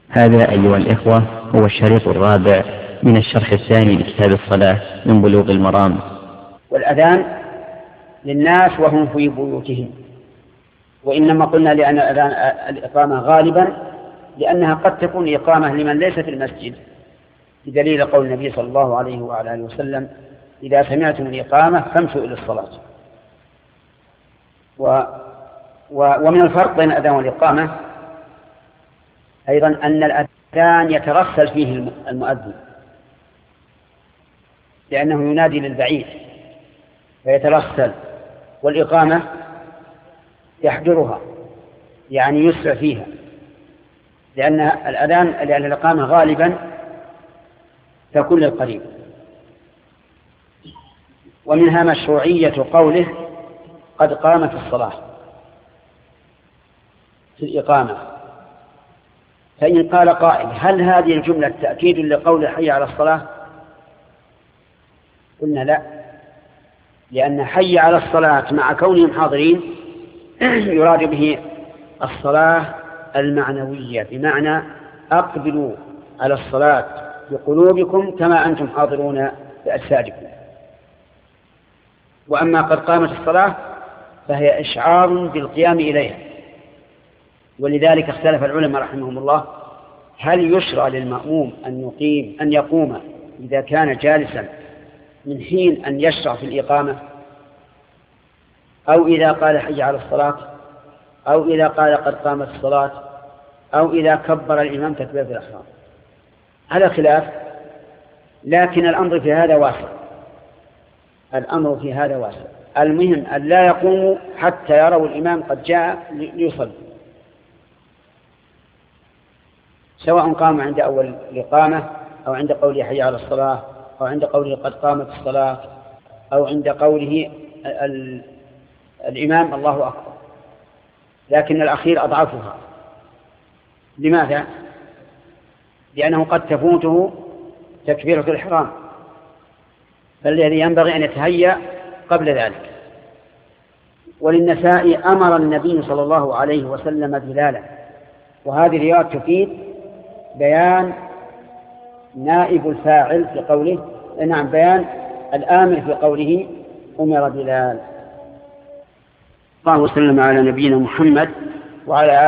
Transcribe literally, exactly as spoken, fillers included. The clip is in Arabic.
هذا أيها الإخوة هو الشريط الرابع من الشرح الثاني لكتاب الصلاة من بلوغ المرام. والأذان للناس وهم في بيوتهم، وإنما قلنا لأن الأذان الإقامة غالبا لأنها قد تكون إقامة لمن ليس في المسجد، بدليل قول النبي صلى الله عليه وعلى آله وسلم: إذا سمعتم الإقامة فامشوا إلى الصلاة. و و ومن الفرق بين الأذان والإقامة أيضا أن الأذان يترسل فيه المؤذن، لأنه ينادي للبعيد فيترسل، والإقامة يحضرها يعني يسرع فيها، لأن الأذان لأن الإقامة غالبا تكون للقريب. ومنها مشروعية قوله: قد قامت الصلاة في الإقامة. فإن قال قائل: هل هذه الجملة تأكيد لقول حي على الصلاة؟ قلنا لا، لأن حي على الصلاة مع كونهم حاضرين يراد به الصلاة المعنوية، بمعنى أقبلوا على الصلاة بقلوبكم كما أنتم حاضرون بأجسادكم. وأما قد قامت الصلاة فهي إشعار بالقيام إليها. ولذلك اختلف العلماء رحمهم الله: هل يشرع للمأموم أن يقيم أن يقوم إذا كان جالسا من حين أن يشرع في الإقامة، أو إذا قال حي على الصلاة، أو إذا قال قد قامت الصلاة، أو إذا كبر الإمام تكبيرة الإحرام؟ على خلاف، لكن الأمر في هذا واسع. الأمر في هذا واسع. المهم أن لا يقوموا حتى يروا الإمام قد جاء ليصلي، سواء قاموا عند أول الإقامة أو عند قوله حي على الصلاة، أو عند قوله قد قامت الصلاة، أو عند قوله ال... الإمام الله أكبر. لكن الأخير أضعفها. لماذا؟ لأنه قد تفوته تكبيرة الإحرام، فالذي ينبغي أن يتهيأ قبل ذلك. وللنساء: أمر النبي صلى الله عليه وسلم بلالا. وهذه الرواية تفيد بيان نائب الفاعل في قوله، نعم بيان الآمر في قوله أمر بلال. الله وسلم على نبينا محمد وعلى آله